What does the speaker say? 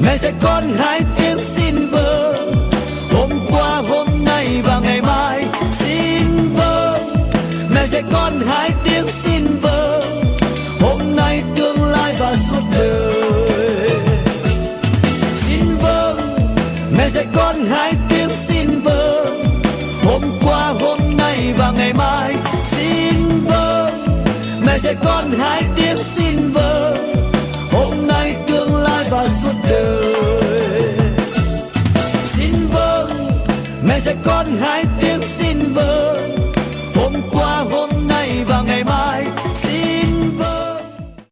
Mẹ dạy con hai tiếng xin vâng, hôm qua hôm nay và ngày mai xin vâng. Mẹ dạy con hai tiếng xin vâng, hôm nay tương lai và suốt đời. Xin vâng, mẹ dạy con hai tiếng xin vâng, hôm qua hôm nay và ngày mai xin vâng. Mẹ dạy con hai tiếng xin vâng, hôm nay tương lai và suốt đời. Xin vâng, mẹ dạy con hai